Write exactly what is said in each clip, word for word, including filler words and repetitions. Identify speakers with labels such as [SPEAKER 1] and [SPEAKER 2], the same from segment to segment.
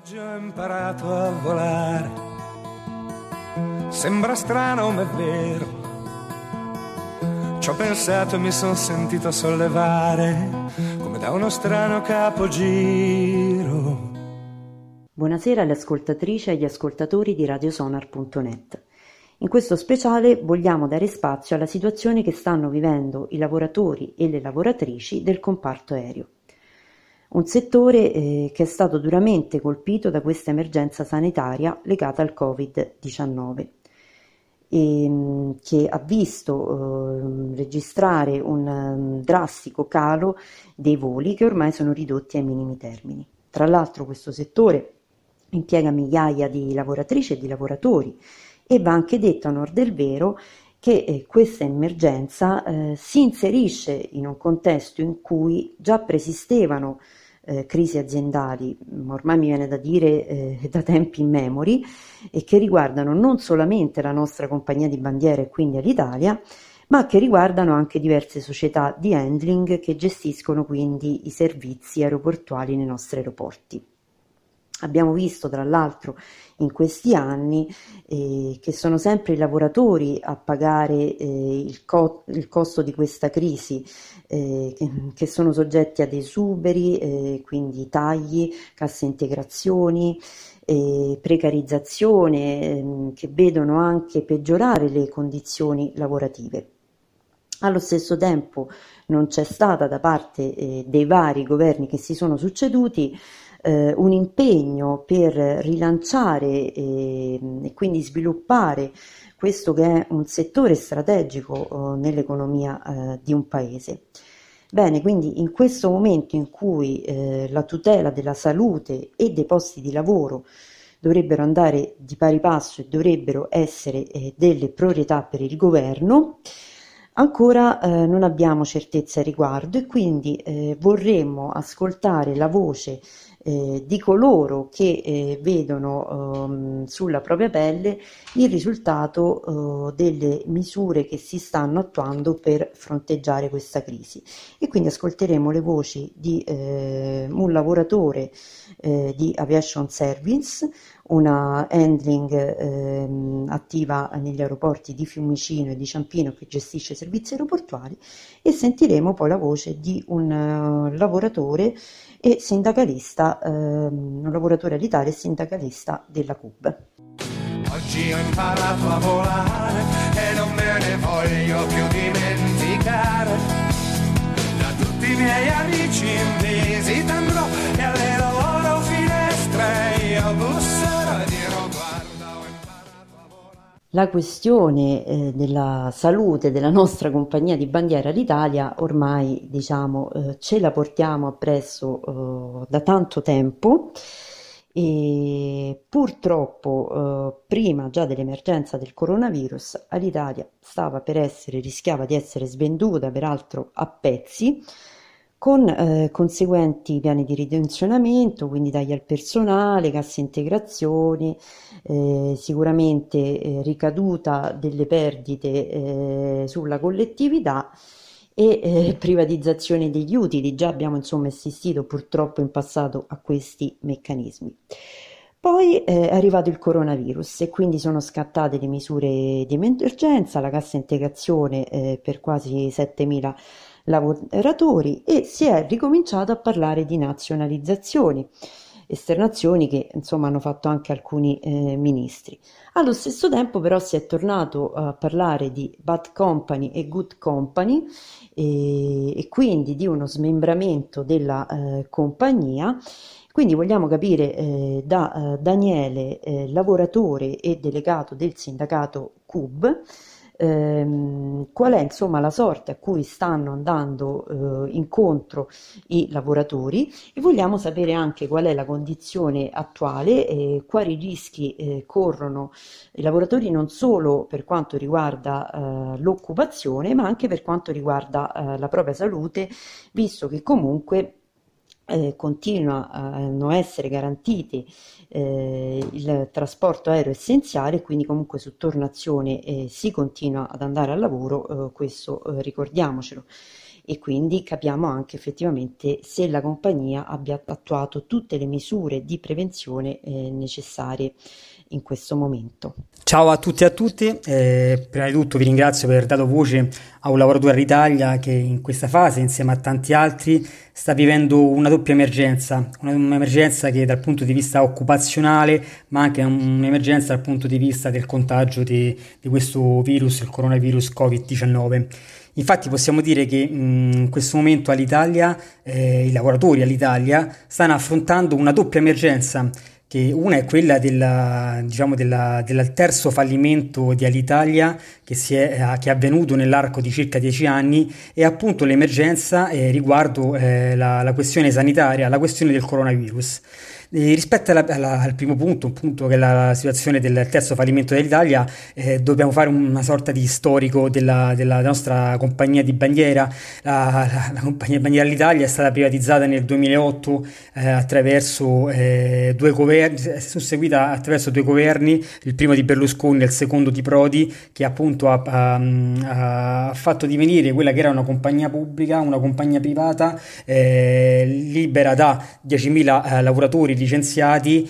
[SPEAKER 1] Oggi ho imparato a volare, sembra strano ma è vero, ci ho pensato e mi son sentito sollevare come da uno strano capogiro.
[SPEAKER 2] Buonasera alle ascoltatrici e agli ascoltatori di radiosonar punto net. In questo speciale vogliamo dare spazio alla situazione che stanno vivendo i lavoratori e le lavoratrici del comparto aereo. Un settore eh, che è stato duramente colpito da questa emergenza sanitaria legata al covid diciannove e mh, che ha visto eh, registrare un um, drastico calo dei voli che ormai sono ridotti ai minimi termini. Tra l'altro questo settore impiega migliaia di lavoratrici e di lavoratori e va anche detto a onor del vero che eh, questa emergenza eh, si inserisce in un contesto in cui già preesistevano eh, crisi aziendali, ormai mi viene da dire eh, da tempi immemori, e che riguardano non solamente la nostra compagnia di bandiera e quindi Alitalia, ma che riguardano anche diverse società di handling che gestiscono quindi i servizi aeroportuali nei nostri aeroporti. Abbiamo visto tra l'altro in questi anni eh, che sono sempre i lavoratori a pagare eh, il, co- il costo di questa crisi, eh, che, che sono soggetti ad esuberi, eh, quindi tagli, casse integrazioni, eh, precarizzazione, eh, che vedono anche peggiorare le condizioni lavorative. Allo stesso tempo non c'è stata da parte eh, dei vari governi che si sono succeduti eh, un impegno per rilanciare eh, e quindi sviluppare questo che è un settore strategico eh, nell'economia eh, di un paese. Bene, quindi in questo momento in cui eh, la tutela della salute e dei posti di lavoro dovrebbero andare di pari passo e dovrebbero essere eh, delle priorità per il governo, ancora eh, non abbiamo certezza a riguardo e quindi eh, vorremmo ascoltare la voce eh, di coloro che eh, vedono eh, sulla propria pelle il risultato eh, delle misure che si stanno attuando per fronteggiare questa crisi. E quindi ascolteremo le voci di eh, un lavoratore eh, di Aviation Service, una handling ehm, attiva negli aeroporti di Fiumicino e di Ciampino che gestisce servizi aeroportuali, e sentiremo poi la voce di un uh, lavoratore e sindacalista, ehm, un lavoratore Alitalia e sindacalista della C U B.
[SPEAKER 1] Oggi ho imparato a volare e non me ne voglio più dimenticare. Da tutti i miei amici in visita andrò e alle loro finestre io busserò e dirò guarda ho imparato a volare.
[SPEAKER 2] La questione eh, della salute della nostra compagnia di bandiera l'Italia ormai diciamo eh, ce la portiamo appresso eh, da tanto tempo. E purtroppo eh, prima già dell'emergenza del coronavirus Alitalia stava per essere, rischiava di essere svenduta peraltro a pezzi, con eh, conseguenti piani di ridimensionamento, quindi tagli al personale, casse integrazioni, eh, sicuramente eh, ricaduta delle perdite eh, sulla collettività e eh, privatizzazione degli utili. Già abbiamo insomma assistito purtroppo in passato a questi meccanismi. Poi eh, è arrivato il coronavirus e quindi sono scattate le misure di emergenza, la cassa integrazione eh, per quasi settemila lavoratori e si è ricominciato a parlare di nazionalizzazioni, esternazioni che insomma hanno fatto anche alcuni eh, ministri. Allo stesso tempo però si è tornato a parlare di bad company e good company e, e quindi di uno smembramento della eh, compagnia. Quindi vogliamo capire eh, da eh, Daniele, eh, lavoratore e delegato del sindacato C U B, ehm, qual è insomma la sorte a cui stanno andando eh, incontro i lavoratori, e vogliamo sapere anche qual è la condizione attuale e quali rischi eh, corrono i lavoratori non solo per quanto riguarda eh, l'occupazione ma anche per quanto riguarda eh, la propria salute, visto che comunque Eh, continuano a essere garantiti eh, il trasporto aereo essenziale, quindi comunque su tornazione eh, si continua ad andare al lavoro, eh, questo eh, ricordiamocelo. e quindi capiamo anche effettivamente se la compagnia abbia attuato tutte le misure di prevenzione eh, necessarie in questo momento.
[SPEAKER 3] Ciao a tutti e a tutti, eh, prima di tutto vi ringrazio per aver dato voce a un lavoratore all'Italia che in questa fase, insieme a tanti altri, sta vivendo una doppia emergenza, un'emergenza che dal punto di vista occupazionale, ma anche un'emergenza dal punto di vista del contagio di, di questo virus, il coronavirus covid diciannove. Infatti possiamo dire che mh, in questo momento all'Italia, eh, i lavoratori all'Italia stanno affrontando una doppia emergenza, che una è quella della, diciamo della, del terzo fallimento di Alitalia che, si è, che è avvenuto nell'arco di circa dieci anni, e appunto l'emergenza eh, riguardo eh, la, la questione sanitaria, la questione del coronavirus. E rispetto alla, alla, al primo punto, un punto che è la, la situazione del terzo fallimento dell'Italia, eh, dobbiamo fare una sorta di storico della, della nostra compagnia di bandiera. La, la, la compagnia di bandiera all'Italia è stata privatizzata nel duemilaotto eh, attraverso eh, due governi, è susseguita attraverso due governi, il primo di Berlusconi e il secondo di Prodi, che appunto ha, ha, ha fatto divenire quella che era una compagnia pubblica, una compagnia privata eh, libera da diecimila eh, lavoratori licenziati,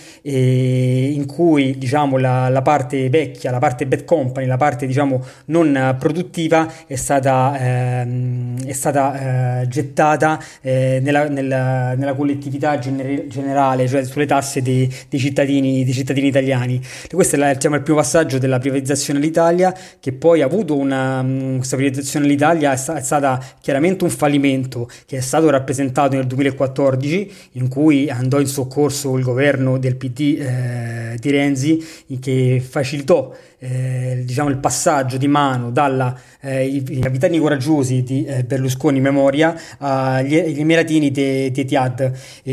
[SPEAKER 3] eh, in cui diciamo la, la parte vecchia, la parte bad company, la parte diciamo non produttiva è stata, ehm, è stata eh, gettata eh, nella, nella, nella collettività gener- generale, cioè sulle tasse dei, dei, cittadini, dei cittadini italiani. E questo è la, diciamo, il primo passaggio della privatizzazione all'Italia, che poi ha avuto una questa privatizzazione all'Italia è, sta, è stata chiaramente un fallimento, che è stato rappresentato nel duemilaquattordici, in cui andò in soccorso il governo del P D eh, di Renzi, che facilitò eh, diciamo il passaggio di mano dalla eh, i, i capitani coraggiosi di eh, Berlusconi memoria agli gli emiratini di Etihad,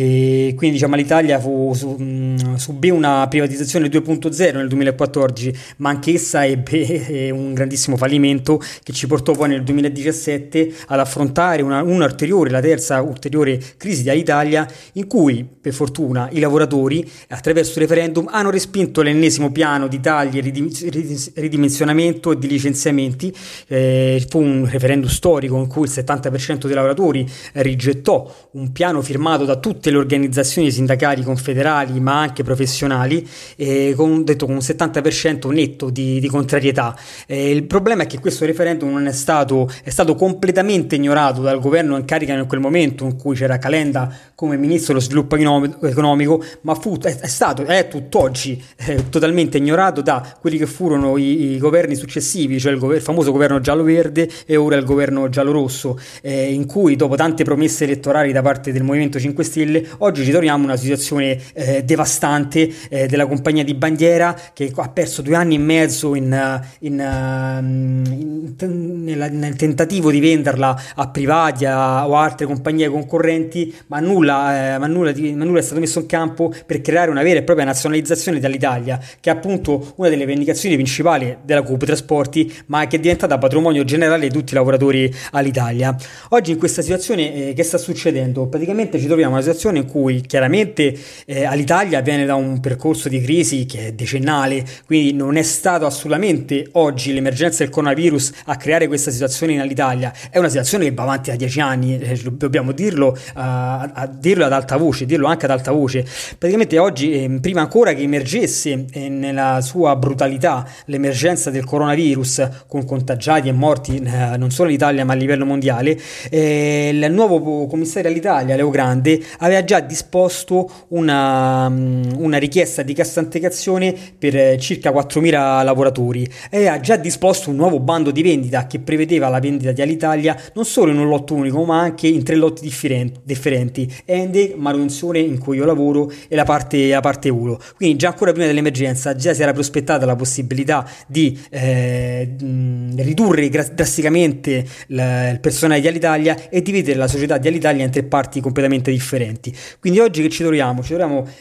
[SPEAKER 3] e quindi diciamo l'Italia fu, su, mh, subì una privatizzazione due punto zero nel duemilaquattordici, ma anch'essa ebbe eh, un grandissimo fallimento che ci portò poi nel duemiladiciassette ad affrontare una, una ulteriore, la terza ulteriore crisi dell'Italia, in cui per fortuna i lavoratori attraverso il referendum hanno respinto l'ennesimo piano di tagli, ridimensionamento e di licenziamenti. Eh, fu un referendum storico in cui il settanta per cento dei lavoratori rigettò un piano firmato da tutte le organizzazioni sindacali confederali ma anche professionali, eh, con, detto, con un settanta per cento netto di, di contrarietà. Eh, il problema è che questo referendum non è stato, è stato completamente ignorato dal governo in carica in quel momento, in cui c'era Calenda come ministro dello sviluppo economico, ma fu, è, è stato, è tutt'oggi eh, totalmente ignorato da quelli che furono i, i governi successivi, cioè il, go- il famoso governo giallo-verde e ora il governo giallo-rosso, eh, in cui dopo tante promesse elettorali da parte del Movimento cinque Stelle oggi ci troviamo in una situazione eh, devastante eh, della compagnia di bandiera, che ha perso due anni e mezzo in, in, in, in, nella, nel tentativo di venderla a privati a, o a altre compagnie concorrenti, ma nulla, eh, ma, nulla di, ma nulla è stato messo in campo per creare una vera e propria nazionalizzazione dell'Italia, che è appunto una delle rivendicazioni principali della Coop Trasporti, ma che è diventata patrimonio generale di tutti i lavoratori all'Italia. Oggi in questa situazione eh, che sta succedendo? Praticamente ci troviamo in una situazione in cui chiaramente eh, all'Italia viene da un percorso di crisi che è decennale, quindi non è stato assolutamente oggi l'emergenza del coronavirus a creare questa situazione in all'Italia, è una situazione che va avanti da dieci anni, eh, dobbiamo dirlo, a, a dirlo ad alta voce, dirlo anche ad alta voce. Praticamente oggi, eh, prima ancora che emergesse eh, nella sua brutalità l'emergenza del coronavirus con contagiati e morti eh, non solo in Italia ma a livello mondiale, eh, il nuovo commissario all'Italia, Leo Grande, aveva già disposto una, una richiesta di cassa integrazione per eh, circa quattromila lavoratori e ha già disposto un nuovo bando di vendita che prevedeva la vendita di Alitalia non solo in un lotto unico ma anche in tre lotti differenti, differenti Ende, manutenzione in cui io lavoro e la parte, la parte uno. Quindi già ancora prima dell'emergenza già si era prospettata la possibilità di eh, ridurre drasticamente la, il personale di Alitalia e dividere la società di Alitalia in tre parti completamente differenti. Quindi oggi che ci troviamo? Ci troviamo in,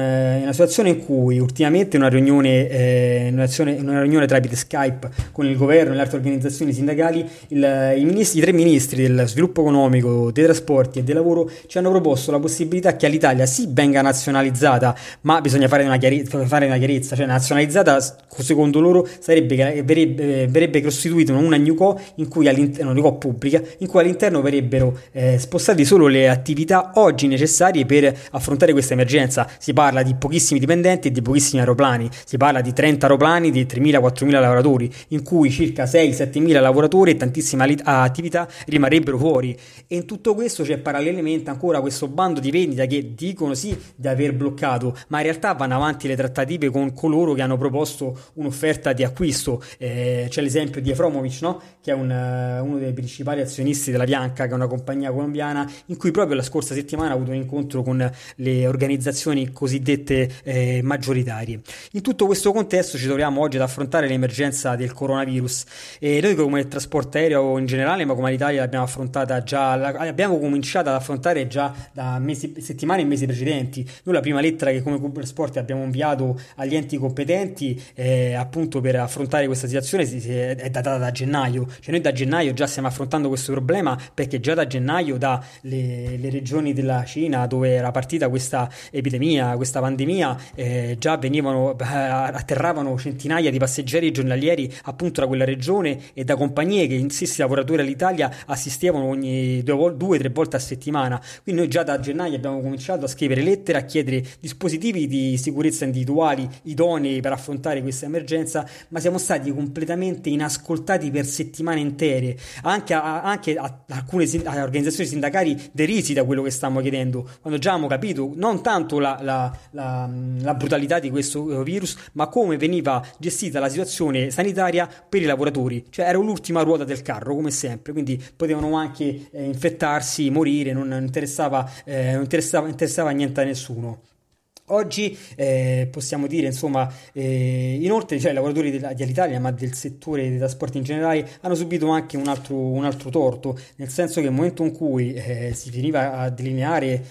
[SPEAKER 3] in una situazione in cui ultimamente una riunione, eh, una, una riunione tramite Skype con il governo e le altre organizzazioni sindacali, il, i, ministri, i tre ministri del sviluppo economico, dei trasporti e del lavoro ci hanno proposto la possibilità che all'Italia sì venga nazionalizzata, ma bisogna fare una, chiarezza, fare una chiarezza, cioè nazionalizzata secondo loro sarebbe che verrebbe, verrebbe costituita una NewCo in cui all'interno, una NewCo pubblica, in cui all'interno verrebbero eh, spostate solo le attività oggi necessarie per affrontare questa emergenza. Si parla di pochissimi dipendenti e di pochissimi aeroplani, si parla di trenta aeroplani di tremila quattromila lavoratori, in cui circa sei settemila lavoratori e tantissime attività rimarrebbero fuori. E in tutto questo c'è parallelamente ancora questo bando di vendita che dicono sì di aver bloccato, ma in realtà vanno avanti le trattative con coloro che hanno proposto un'offerta di acquisto. Eh, c'è l'esempio di Efromovic, no? Che è un, uh, uno dei principali azionisti della Bianca, che è una compagnia colombiana, in cui proprio la scorsa settimana ha avuto un incontro con le organizzazioni cosiddette eh, maggioritarie. In tutto questo contesto ci troviamo oggi ad affrontare l'emergenza del coronavirus, e noi come trasporto aereo in generale, ma come l'Italia l'abbiamo affrontata già, abbiamo cominciato ad affrontare già da mesi, settimane e mesi precedenti. Noi la prima lettera che come Uber Sport abbiamo inviato agli enti competenti eh, appunto per affrontare questa situazione è datata da gennaio, cioè noi da gennaio già stiamo affrontando questo problema, perché già da gennaio da le, le regioni della Cina dove era partita questa epidemia, questa pandemia, eh, già venivano eh, atterravano centinaia di passeggeri giornalieri appunto da quella regione e da compagnie che in stessi lavoratori all'Italia assistevano ogni due, due tre volte a settimana. Quindi noi già da gennaio abbiamo cominciato a scrivere lettere, a chiedere dispositivi di sicurezza individuali idonei per affrontare questa emergenza, ma siamo stati completamente inascoltati per settimane intere, anche a, anche a alcune a organizzazioni sindacali derisi da quello che stiamo chiedendo, quando già abbiamo capito non tanto la, la, la, la brutalità di questo virus, ma come veniva gestita la situazione sanitaria per i lavoratori. Cioè era l'ultima ruota del carro, come sempre, quindi potevano anche eh, infettarsi, morire, non interessava, eh, non interessava, interessava niente a nessuno. Oggi eh, possiamo dire, insomma, eh, inoltre, cioè, i lavoratori della, dell'Italia, ma del settore dei trasporti in generale, hanno subito anche un altro, un altro torto, nel senso che nel momento in cui eh, si finiva a delineare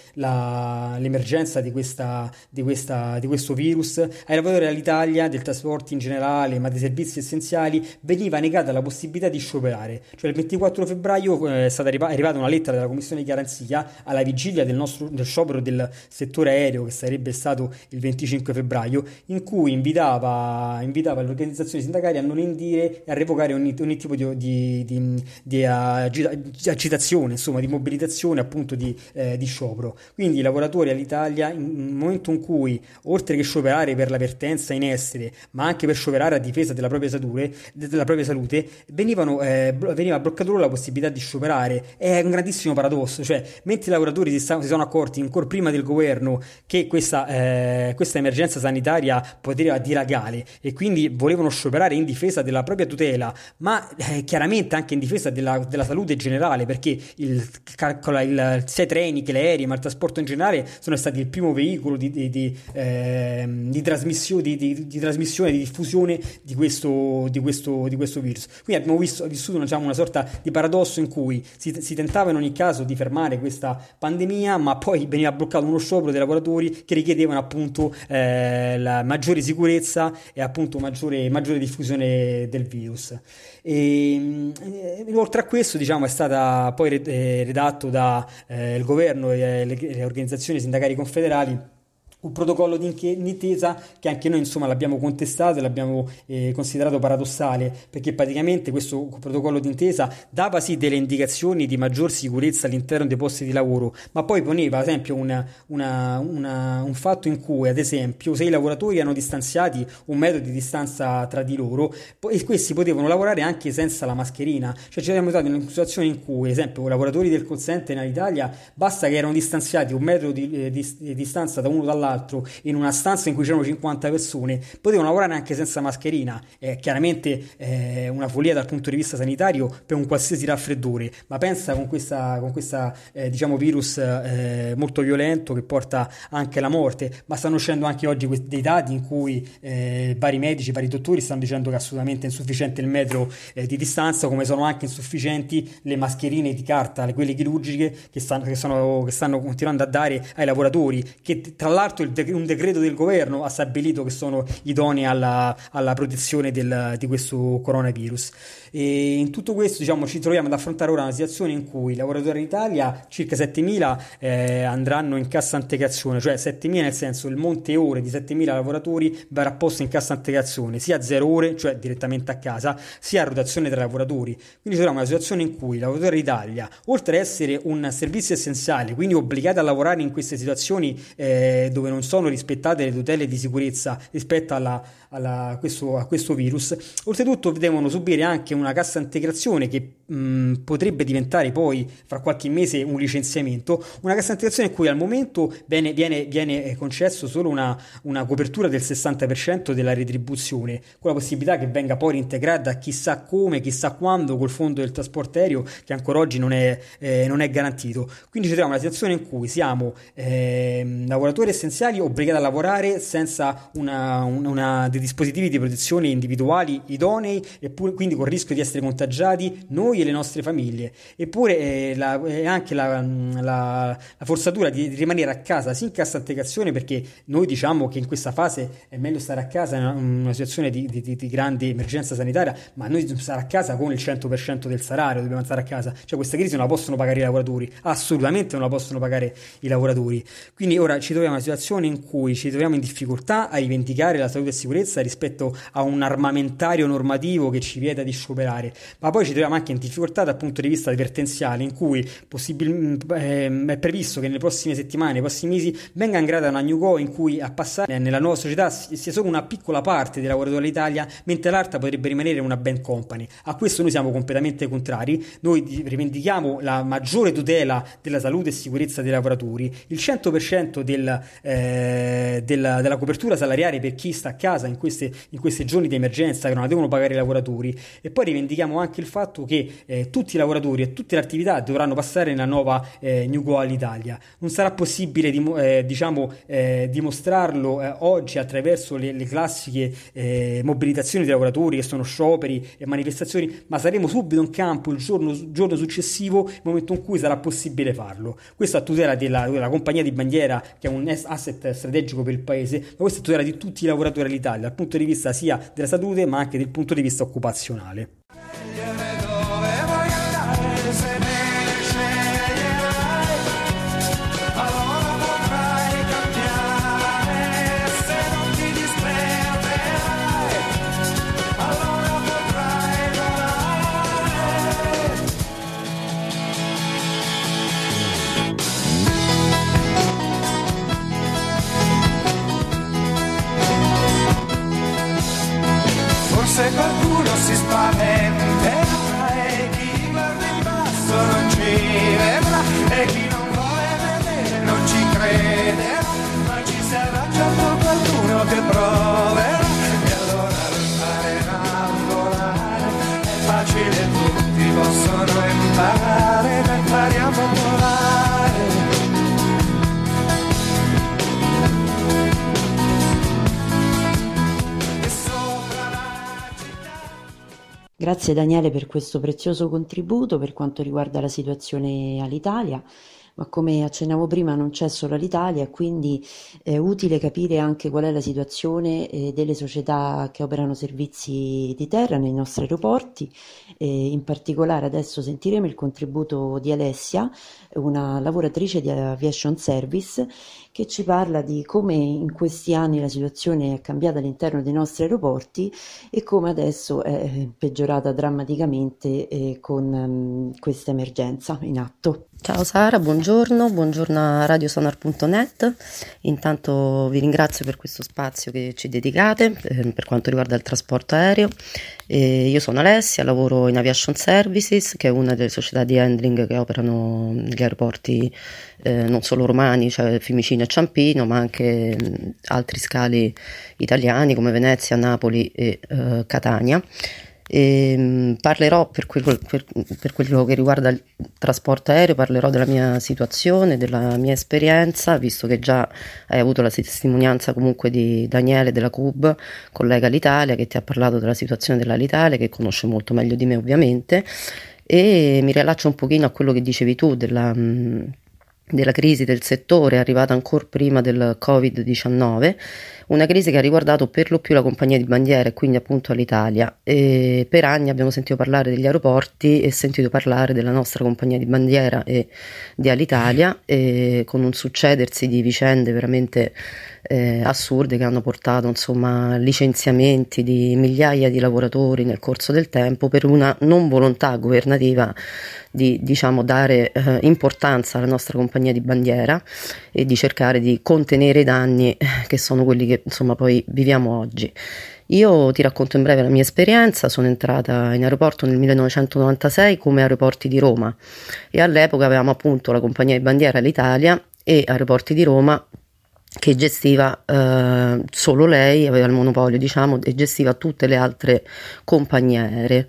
[SPEAKER 3] la, l'emergenza di, questa, di, questa, di questo virus, ai lavoratori dell'Italia, del trasporto in generale, ma dei servizi essenziali, veniva negata la possibilità di scioperare. Cioè il ventiquattro febbraio eh, è stata arrivata una lettera della Commissione di Garanzia alla vigilia del nostro del sciopero del settore aereo, che sarebbe stato il venticinque febbraio, in cui invitava, invitava le organizzazioni sindacali a non indire e a revocare ogni, ogni tipo di, di, di, di agitazione, insomma di mobilitazione appunto di, eh, di sciopero. Quindi i lavoratori all'Italia, in un momento in cui oltre che scioperare per la vertenza in essere, ma anche per scioperare a difesa della propria salute, della propria salute venivano, eh, veniva bloccata loro la possibilità di scioperare. È un grandissimo paradosso, cioè mentre i lavoratori si, sta, si sono accorti ancora prima del governo che questa Eh, questa emergenza sanitaria poteva dilagare e quindi volevano scioperare in difesa della propria tutela, ma eh, chiaramente anche in difesa della, della salute generale, perché il, calcola, il, sia i treni che gli aerei, ma il trasporto in generale sono stati il primo veicolo di, di, di, eh, di, trasmissio, di, di, di trasmissione, di diffusione di questo, di questo, di questo virus. Quindi abbiamo visto, vissuto diciamo, una sorta di paradosso in cui si, si tentava in ogni caso di fermare questa pandemia, ma poi veniva bloccato uno sciopero dei lavoratori che richiedevano appunto eh, la maggiore sicurezza e appunto maggiore, maggiore diffusione del virus. E, e, oltre a questo, diciamo, è stata poi redatto da eh, il governo e le, le organizzazioni sindacali confederali un protocollo d'intesa che anche noi insomma l'abbiamo contestato e l'abbiamo eh, considerato paradossale, perché praticamente questo protocollo d'intesa dava sì delle indicazioni di maggior sicurezza all'interno dei posti di lavoro, ma poi poneva ad esempio una, una, una, un fatto in cui ad esempio se i lavoratori erano distanziati un metro di distanza tra di loro e questi potevano lavorare anche senza la mascherina. Cioè ci siamo stati in una situazione in cui ad esempio i lavoratori del call center in Italia basta che erano distanziati un metro di, eh, di, di distanza da uno dall'altro in una stanza in cui c'erano cinquanta persone, potevano lavorare anche senza mascherina. È chiaramente eh, una follia dal punto di vista sanitario per un qualsiasi raffreddore, ma pensa con questa, con questa eh, diciamo virus eh, molto violento che porta anche alla morte. Ma stanno uscendo anche oggi dei dati in cui eh, vari medici, vari dottori stanno dicendo che è assolutamente insufficiente il metro eh, di distanza, come sono anche insufficienti le mascherine di carta, quelle chirurgiche che stanno, che, sono, che stanno continuando a dare ai lavoratori, che tra l'altro fatto il de- un decreto del governo ha stabilito che sono idonei alla, alla protezione del, di questo coronavirus. E in tutto questo, diciamo, ci troviamo ad affrontare ora una situazione in cui i lavoratori in Italia, circa settemila, eh, andranno in cassa integrazione, cioè settemila nel senso il monte ore di settemila lavoratori verrà posto in cassa integrazione, sia a zero ore, cioè direttamente a casa, sia a rotazione tra lavoratori. Quindi ci troviamo una situazione in cui i lavoratori d'Italia, oltre ad essere un servizio essenziale, quindi obbligati a lavorare in queste situazioni eh, dove non sono rispettate le tutele di sicurezza rispetto alla, alla, questo, a questo virus, oltretutto devono subire anche una cassa integrazione che mh, potrebbe diventare poi fra qualche mese un licenziamento, una cassa integrazione in cui al momento viene, viene, viene concesso solo una, una copertura del sessanta per cento della retribuzione, con la possibilità che venga poi reintegrata chissà come, chissà quando col fondo del trasporto aereo che ancora oggi non è, eh, non è garantito. Quindi ci troviamo in una situazione in cui siamo eh, lavoratori essenziali obbligati a lavorare senza una, una, una, dei dispositivi di protezione individuali idonei, eppure quindi con il rischio di essere contagiati noi e le nostre famiglie. Eppure eh, la, eh, anche la, la, la forzatura di, di rimanere a casa sia in cassa integrazione, perché noi diciamo che in questa fase è meglio stare a casa in una, una situazione di, di, di grande emergenza sanitaria, ma noi dobbiamo stare a casa con il cento per cento del salario, dobbiamo stare a casa, cioè questa crisi non la possono pagare i lavoratori, assolutamente non la possono pagare i lavoratori. Quindi ora ci troviamo in una situazione in cui ci troviamo in difficoltà a rivendicare la salute e sicurezza rispetto a un armamentario normativo che ci vieta di scioperare, ma poi ci troviamo anche in difficoltà dal punto di vista advertenziale, in cui possibilmente eh, è previsto che nelle prossime settimane, nei prossimi mesi venga creata una new go in cui a passare nella nuova società sia solo una piccola parte dei lavoratori dell'Italia, mentre l'altra potrebbe rimanere una band company. A questo noi siamo completamente contrari. Noi rivendichiamo la maggiore tutela della salute e sicurezza dei lavoratori, il cento per cento del, eh, della, della copertura salariale per chi sta a casa in queste, in questi giorni di emergenza che non la devono pagare i lavoratori, e poi rivendichiamo anche il fatto che eh, tutti i lavoratori e tutte le attività dovranno passare nella nuova eh, New Go all'Italia. Non sarà possibile dim- eh, diciamo eh, dimostrarlo eh, oggi attraverso le, le classiche eh, mobilitazioni dei lavoratori che sono scioperi e manifestazioni, ma saremo subito in campo il giorno, giorno successivo, il momento in cui sarà possibile farlo. Questo a tutela della, della compagnia di bandiera, che è un asset strategico per il paese, ma questo a tutela di tutti i lavoratori all'Italia dal punto di vista sia della salute ma anche dal punto di vista occupazionale.
[SPEAKER 1] Se qualcuno si spaventerà e chi guarda in basso non ci vedrà e chi non vuole vedere non ci crederà, ma ci sarà certo qualcuno che proverà e allora imparerà a volare. È facile, tutti possono imparare, ma impariamo a volare.
[SPEAKER 2] Grazie Daniele per questo prezioso contributo per quanto riguarda la situazione all'Italia, ma come accennavo prima non c'è solo l'Italia, quindi è utile capire anche qual è la situazione eh, delle società che operano servizi di terra nei nostri aeroporti. E in particolare adesso sentiremo il contributo di Alessia, una lavoratrice di Aviation Service, che ci parla di come in questi anni la situazione è cambiata all'interno dei nostri aeroporti e come adesso è peggiorata drammaticamente eh, con um, questa emergenza in atto.
[SPEAKER 4] Ciao Sara, buongiorno, buongiorno a radiosonar punto net. Intanto vi ringrazio per questo spazio che ci dedicate per, per quanto riguarda il trasporto aereo. E io sono Alessia, lavoro in Aviation Services, che è una delle società di handling che operano negli aeroporti eh, non solo romani, cioè Fiumicino e Ciampino, ma anche mh, altri scali italiani come Venezia, Napoli e eh, Catania. E, mh, parlerò per quello, per, per quello che riguarda il trasporto aereo, parlerò della mia situazione, della mia esperienza, visto che già hai avuto la testimonianza comunque di Daniele della C U B, collega all'Italia, che ti ha parlato della situazione dell'Alitalia, che conosce molto meglio di me ovviamente, e mi riallaccio un pochino a quello che dicevi tu della, mh, della crisi del settore è arrivata ancora prima del covid diciannove, una crisi che ha riguardato per lo più la compagnia di bandiera e quindi appunto l'Italia. E per anni abbiamo sentito parlare degli aeroporti e sentito parlare della nostra compagnia di bandiera e di Alitalia, e con un succedersi di vicende veramente eh, assurde che hanno portato insomma licenziamenti di migliaia di lavoratori nel corso del tempo per una non volontà governativa di diciamo dare eh, importanza alla nostra compagnia di bandiera e di cercare di contenere i danni eh, che sono quelli che insomma poi viviamo oggi. Io ti racconto in breve la mia esperienza. Sono entrata in aeroporto nel millenovecentonovantasei come Aeroporti di Roma e all'epoca avevamo appunto la compagnia di bandiera l'Italia e Aeroporti di Roma che gestiva eh, solo lei, aveva il monopolio diciamo e gestiva tutte le altre compagnie aeree.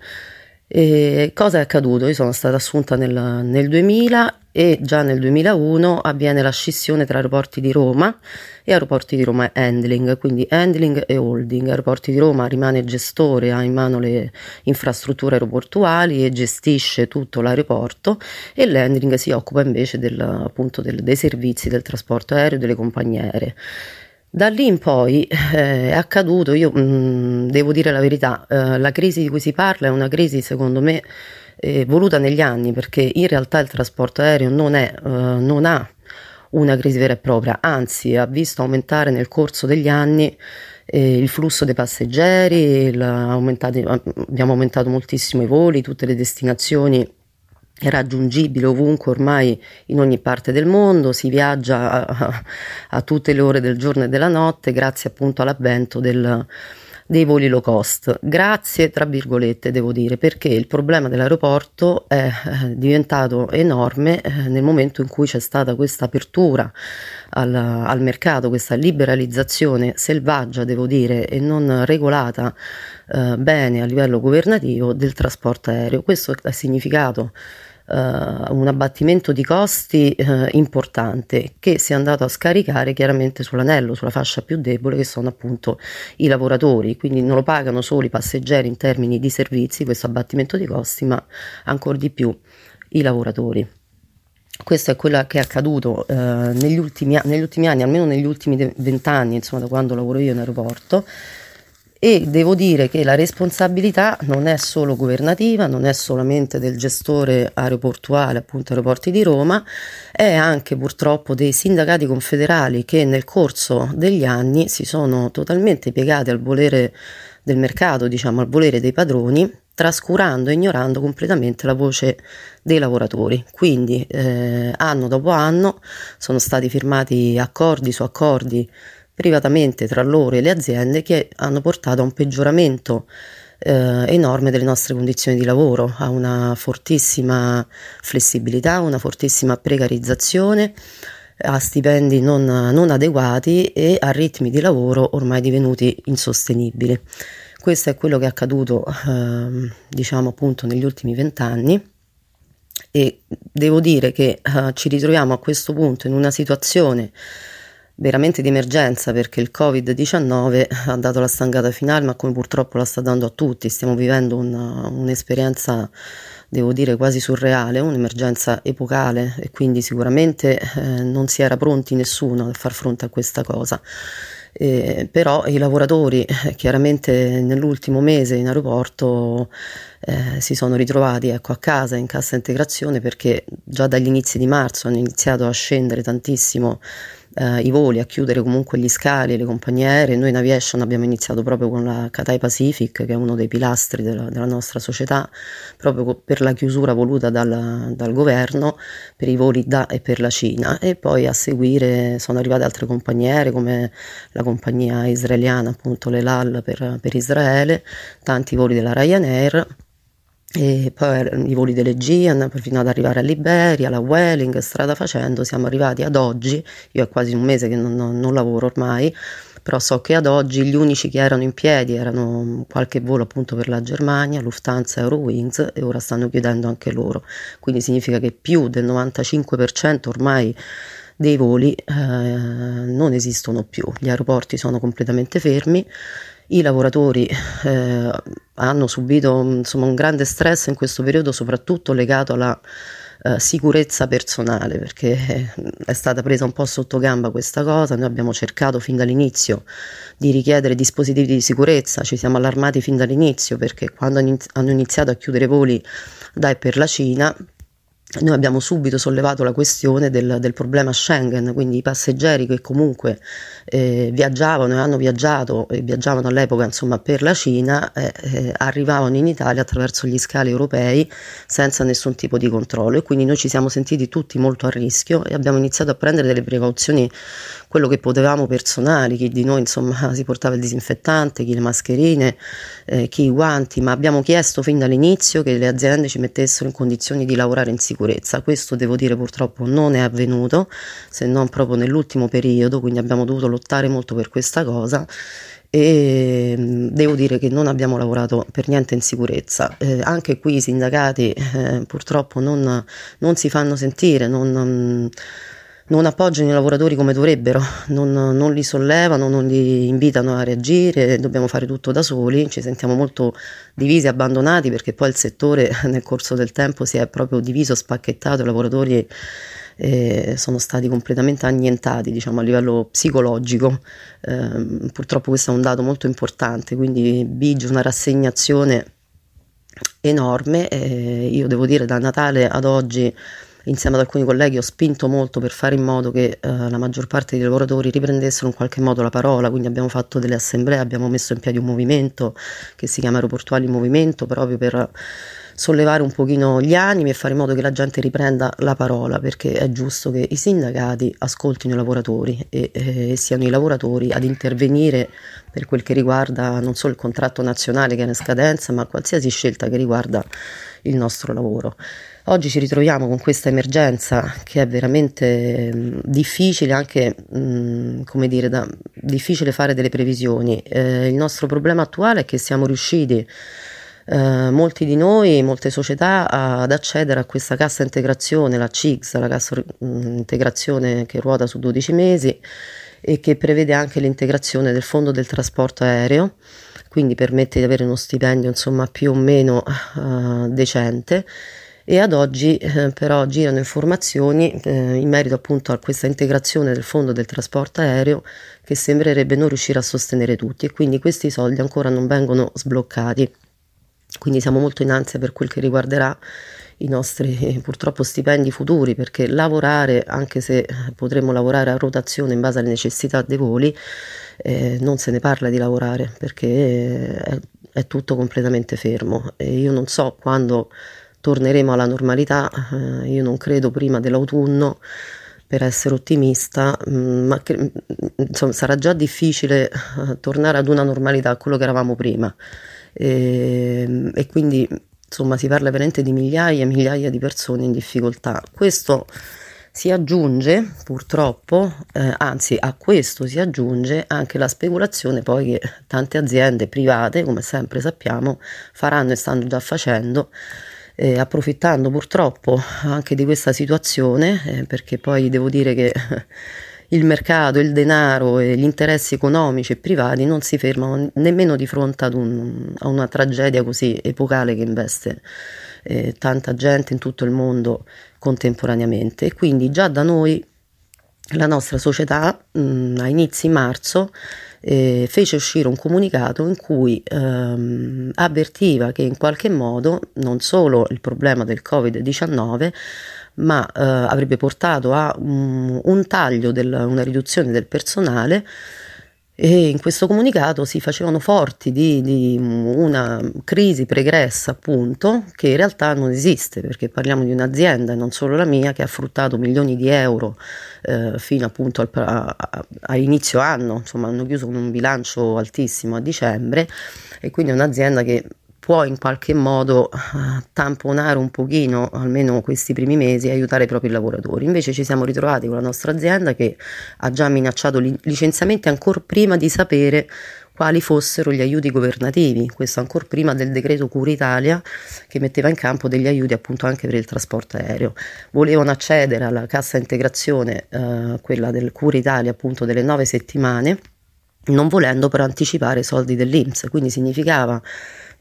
[SPEAKER 4] E cosa è accaduto? Io sono stata assunta nel, nel duemila e già nel duemilauno avviene la scissione tra Aeroporti di Roma e Aeroporti di Roma Handling, quindi Handling e Holding. Aeroporti di Roma rimane gestore, ha in mano le infrastrutture aeroportuali e gestisce tutto l'aeroporto, e l'Handling si occupa invece del, appunto del, dei servizi del trasporto aereo e delle compagnie aeree. Da lì in poi eh, è accaduto, io mh, devo dire la verità, eh, la crisi di cui si parla è una crisi secondo me eh, voluta negli anni, perché in realtà il trasporto aereo non, è, eh, non ha una crisi vera e propria, anzi ha visto aumentare nel corso degli anni eh, il flusso dei passeggeri, il, aumentati, abbiamo aumentato moltissimo i voli, tutte le destinazioni è raggiungibile ovunque ormai in ogni parte del mondo, si viaggia a, a, a tutte le ore del giorno e della notte grazie appunto all'avvento del, dei voli low cost. Grazie tra virgolette devo dire, perché il problema dell'aeroporto è eh, diventato enorme eh, nel momento in cui c'è stata questa apertura al, al mercato, questa liberalizzazione selvaggia devo dire e non regolata eh, bene a livello governativo del trasporto aereo. Questo ha significato Uh, un abbattimento di costi uh, importante che si è andato a scaricare chiaramente sull'anello, sulla fascia più debole, che sono appunto i lavoratori. Quindi non lo pagano solo i passeggeri in termini di servizi questo abbattimento di costi, ma ancora di più i lavoratori. Questo è quello che è accaduto uh, negli, ultimi, negli ultimi anni, almeno negli ultimi vent'anni, insomma da quando lavoro io in aeroporto. E devo dire che la responsabilità non è solo governativa, non è solamente del gestore aeroportuale, appunto Aeroporti di Roma, è anche purtroppo dei sindacati confederali che nel corso degli anni si sono totalmente piegati al volere del mercato, diciamo al volere dei padroni, trascurando e ignorando completamente la voce dei lavoratori. Quindi eh, anno dopo anno sono stati firmati accordi su accordi privatamente tra loro e le aziende che hanno portato a un peggioramento eh, enorme delle nostre condizioni di lavoro, a una fortissima flessibilità, una fortissima precarizzazione, a stipendi non, non adeguati e a ritmi di lavoro ormai divenuti insostenibili. Questo è quello che è accaduto eh, diciamo appunto negli ultimi vent'anni. E devo dire che eh, ci ritroviamo a questo punto in una situazione veramente di emergenza, perché il covid diciannove ha dato la stangata finale, ma come purtroppo la sta dando a tutti. Stiamo vivendo una, un'esperienza, devo dire, quasi surreale, un'emergenza epocale, e quindi sicuramente eh, non si era pronti nessuno a far fronte a questa cosa. Eh, però i lavoratori eh, chiaramente nell'ultimo mese in aeroporto eh, si sono ritrovati ecco, a casa in cassa integrazione, perché già dagli inizi di marzo hanno iniziato a scendere tantissimo Uh, i voli, a chiudere comunque gli scali, le compagnie aeree. Noi in Aviation abbiamo iniziato proprio con la Cathay Pacific, che è uno dei pilastri della, della nostra società, proprio per la chiusura voluta dal, dal governo per i voli da e per la Cina, e poi a seguire sono arrivate altre compagnie aeree come la compagnia israeliana, appunto l'El Al per, per Israele, tanti voli della Ryanair, e poi i voli delle Aegean fino ad arrivare a Liberia, alla Vueling. Strada facendo siamo arrivati ad oggi, io è quasi un mese che non, non, non lavoro ormai, però so che ad oggi gli unici che erano in piedi erano qualche volo appunto per la Germania, Lufthansa e Eurowings, e ora stanno chiudendo anche loro, quindi significa che più del novantacinque per cento ormai dei voli eh, non esistono più, gli aeroporti sono completamente fermi. I lavoratori eh, hanno subito insomma un grande stress in questo periodo, soprattutto legato alla eh, sicurezza personale, perché è stata presa un po' sotto gamba questa cosa. Noi abbiamo cercato fin dall'inizio di richiedere dispositivi di sicurezza, ci siamo allarmati fin dall'inizio perché quando hanno iniziato a chiudere voli da e per la Cina, noi abbiamo subito sollevato la questione del, del problema Schengen, quindi i passeggeri che comunque eh, viaggiavano e hanno viaggiato e viaggiavano all'epoca insomma per la Cina eh, eh, arrivavano in Italia attraverso gli scali europei senza nessun tipo di controllo, e quindi noi ci siamo sentiti tutti molto a rischio e abbiamo iniziato a prendere delle precauzioni, quello che potevamo personali, chi di noi insomma si portava il disinfettante, chi le mascherine, eh, chi i guanti, ma abbiamo chiesto fin dall'inizio che le aziende ci mettessero in condizioni di lavorare in sicurezza. Questo devo dire purtroppo non è avvenuto, se non proprio nell'ultimo periodo, quindi abbiamo dovuto lottare molto per questa cosa e devo dire che non abbiamo lavorato per niente in sicurezza. Eh, anche qui i sindacati eh, purtroppo non, non si fanno sentire, non... non appoggiano i lavoratori come dovrebbero, non, non li sollevano, non li invitano a reagire, dobbiamo fare tutto da soli, ci sentiamo molto divisi e abbandonati perché poi il settore nel corso del tempo si è proprio diviso, spacchettato, i lavoratori eh, sono stati completamente annientati, diciamo, a livello psicologico. Eh, purtroppo questo è un dato molto importante, quindi vige una rassegnazione enorme. Eh, io devo dire da Natale ad oggi, insieme ad alcuni colleghi, ho spinto molto per fare in modo che eh, la maggior parte dei lavoratori riprendessero in qualche modo la parola, quindi abbiamo fatto delle assemblee, abbiamo messo in piedi un movimento che si chiama Aeroportuali in Movimento, proprio per sollevare un pochino gli animi e fare in modo che la gente riprenda la parola, perché è giusto che i sindacati ascoltino i lavoratori e, e siano i lavoratori ad intervenire per quel che riguarda non solo il contratto nazionale che è in scadenza, ma qualsiasi scelta che riguarda il nostro lavoro. Oggi ci ritroviamo con questa emergenza che è veramente mh, difficile, anche mh, come dire, da, difficile fare delle previsioni. Eh, il nostro problema attuale è che siamo riusciti, eh, molti di noi, molte società, a, ad accedere a questa cassa integrazione, la C I G S, la cassa mh, integrazione che ruota su dodici mesi e che prevede anche l'integrazione del fondo del trasporto aereo, quindi permette di avere uno stipendio insomma più o meno uh, decente. E ad oggi eh, però girano informazioni eh, in merito appunto a questa integrazione del fondo del trasporto aereo che sembrerebbe non riuscire a sostenere tutti, e quindi questi soldi ancora non vengono sbloccati, quindi siamo molto in ansia per quel che riguarderà i nostri eh, purtroppo stipendi futuri, perché lavorare, anche se potremmo lavorare a rotazione in base alle necessità dei voli, eh, non se ne parla di lavorare perché eh, è, è tutto completamente fermo e io non so quando torneremo alla normalità. Eh, io non credo prima dell'autunno, per essere ottimista, mh, ma che, insomma, sarà già difficile eh, tornare ad una normalità, quello che eravamo prima, e, e quindi insomma si parla veramente di migliaia e migliaia di persone in difficoltà. Questo si aggiunge purtroppo, eh, anzi a questo si aggiunge anche la speculazione poi che tante aziende private, come sempre sappiamo, faranno e stanno già facendo, Eh, approfittando purtroppo anche di questa situazione, eh, perché poi devo dire che il mercato, il denaro e gli interessi economici e privati non si fermano nemmeno di fronte ad un, a una tragedia così epocale che investe eh, tanta gente in tutto il mondo contemporaneamente. E quindi già da noi la nostra società mh, a inizi marzo Eh, fece uscire un comunicato in cui ehm, avvertiva che in qualche modo non solo il problema del covid diciannove, ma eh, avrebbe portato a un, un taglio, del, una riduzione del personale, e in questo comunicato si facevano forti di, di una crisi pregressa, appunto, che in realtà non esiste, perché parliamo di un'azienda, non solo la mia, che ha fruttato milioni di euro eh, fino appunto al, a, a, a inizio anno, insomma hanno chiuso con un bilancio altissimo a dicembre, e quindi è un'azienda che può in qualche modo uh, tamponare un pochino, almeno questi primi mesi, e aiutare i propri lavoratori. Invece ci siamo ritrovati con la nostra azienda che ha già minacciato li- licenziamenti ancora prima di sapere quali fossero gli aiuti governativi, questo ancora prima del decreto Cura Italia che metteva in campo degli aiuti appunto anche per il trasporto aereo. Volevano accedere alla cassa integrazione, uh, quella del Cura Italia appunto delle nove settimane, non volendo però anticipare i soldi dell'I N P S, quindi significava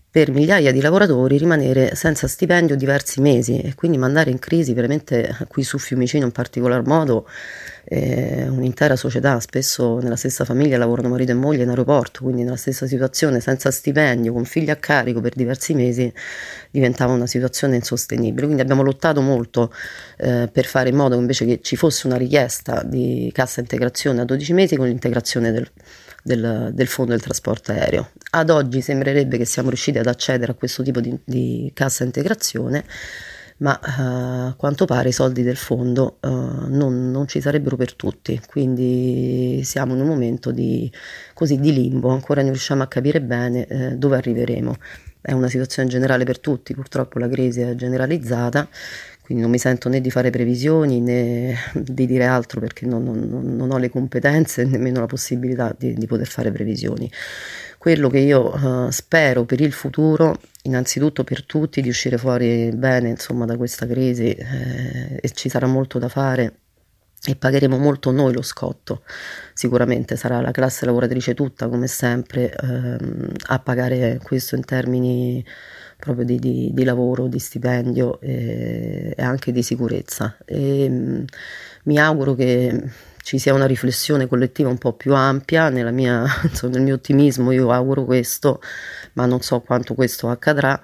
[SPEAKER 4] per migliaia di lavoratori rimanere senza stipendio diversi mesi e quindi mandare in crisi veramente qui su Fiumicino in particolar modo eh, un'intera società. Spesso nella stessa famiglia lavorano marito e moglie in aeroporto, quindi nella stessa situazione, senza stipendio, con figli a carico per diversi mesi, diventava una situazione insostenibile. Quindi abbiamo lottato molto eh, per fare in modo che invece che ci fosse una richiesta di cassa integrazione a dodici mesi con l'integrazione del Del, del fondo del trasporto aereo. Ad oggi sembrerebbe che siamo riusciti ad accedere a questo tipo di, di cassa integrazione, ma uh, a quanto pare i soldi del fondo uh, non, non ci sarebbero per tutti, quindi siamo in un momento di, così, di limbo, ancora non riusciamo a capire bene eh, dove arriveremo. È una situazione generale per tutti, purtroppo la crisi è generalizzata, quindi non mi sento né di fare previsioni né di dire altro perché non, non, non ho le competenze e nemmeno la possibilità di, di poter fare previsioni. Quello che io uh, spero per il futuro, innanzitutto per tutti, di uscire fuori bene insomma da questa crisi eh, e ci sarà molto da fare e pagheremo molto noi lo scotto. Sicuramente sarà la classe lavoratrice tutta come sempre ehm, a pagare questo in termini proprio di, di, di lavoro, di stipendio e, e anche di sicurezza. E, mh, mi auguro che ci sia una riflessione collettiva un po' più ampia. Nella mia, insomma, nel mio ottimismo io auguro questo, ma non so quanto questo accadrà.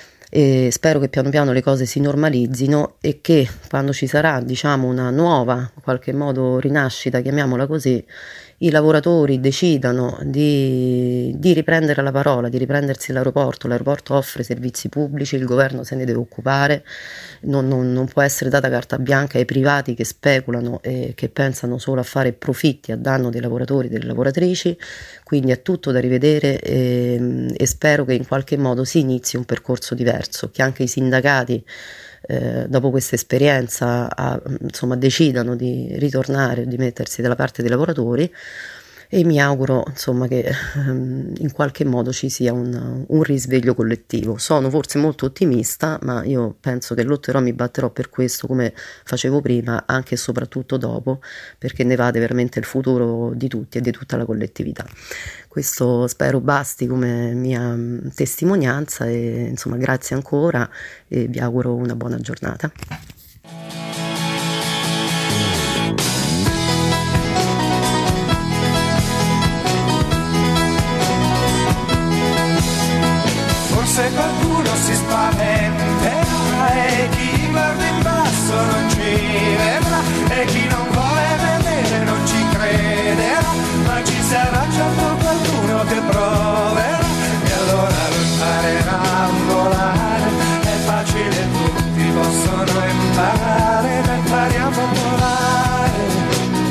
[SPEAKER 4] E spero che piano piano le cose si normalizzino e che quando ci sarà, diciamo, una nuova, in qualche modo, rinascita, chiamiamola così, i lavoratori decidano di, di riprendere la parola, di riprendersi l'aeroporto. L'aeroporto offre servizi pubblici, il governo se ne deve occupare, non, non, non può essere data carta bianca ai privati che speculano e che pensano solo a fare profitti a danno dei lavoratori e delle lavoratrici. Quindi è tutto da rivedere e, e spero che in qualche modo si inizi un percorso diverso, che anche i sindacati Eh, dopo questa esperienza a, insomma, decidano di ritornare, di mettersi dalla parte dei lavoratori e mi auguro insomma che ehm, in qualche modo ci sia un, un risveglio collettivo. Sono forse molto ottimista, ma io penso che lotterò, mi batterò per questo come facevo prima, anche e soprattutto dopo, perché ne vade veramente il futuro di tutti e di tutta la collettività. Questo spero basti come mia testimonianza e insomma grazie ancora e vi auguro una buona giornata.
[SPEAKER 1] Forse qualcuno si spaventerà e chi guarda in basso non ci vedrà e chi non vuole vedere non ci crederà, ma ci sarà certo qualcuno che proverà e allora lo imparerà a volare. È facile, tutti possono imparare, noi impariamo a volare.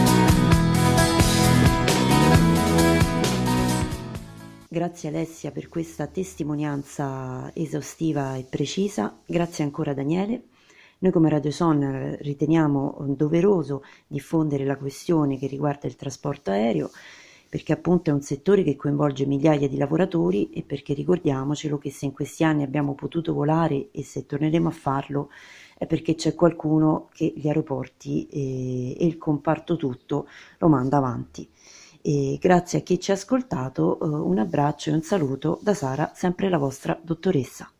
[SPEAKER 2] Grazie Alessia per questa testimonianza esaustiva e precisa, grazie ancora Daniele. Noi come Radio Son riteniamo doveroso diffondere la questione che riguarda il trasporto aereo perché appunto è un settore che coinvolge migliaia di lavoratori e perché ricordiamocelo che se in questi anni abbiamo potuto volare e se torneremo a farlo è perché c'è qualcuno che gli aeroporti e, e il comparto tutto lo manda avanti. E grazie a chi ci ha ascoltato, un abbraccio e un saluto da Sara, sempre la vostra dottoressa.